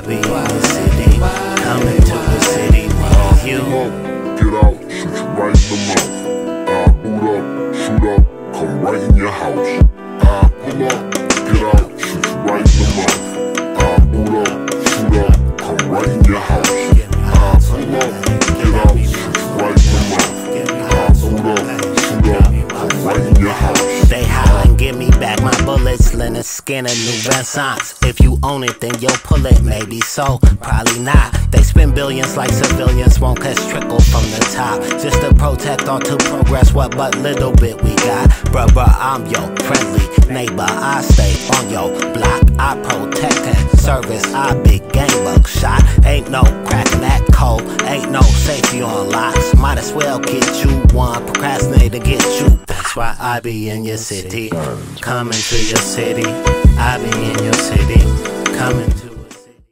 be in the city, coming to the city near you. Get out, shoot you right in the mouth. I boot up, shoot up, come right in your house. I pull up, get out, shoot you right in the mouth. I boot up, shoot up, come right in your house. I pull up, get out, shoot you right in the mouth. I boot up, shoot up, come right in your house. They hollin', give me back my bullets, linen skin and new renaissance. If you own it, then you'll pull it, maybe so, probably not. They spend billions like civilians, won't catch trickle from the top. Just to protect or to progress what but little bit we got. Bruh, I'm your friendly neighbor, I stay on your block. I protect and service, I big game buckshot. Ain't no cracking that code, ain't no safety on locks. Might as well get you one, procrastinate to get you. That's why I be in your city, coming to your city. I be in your city, coming to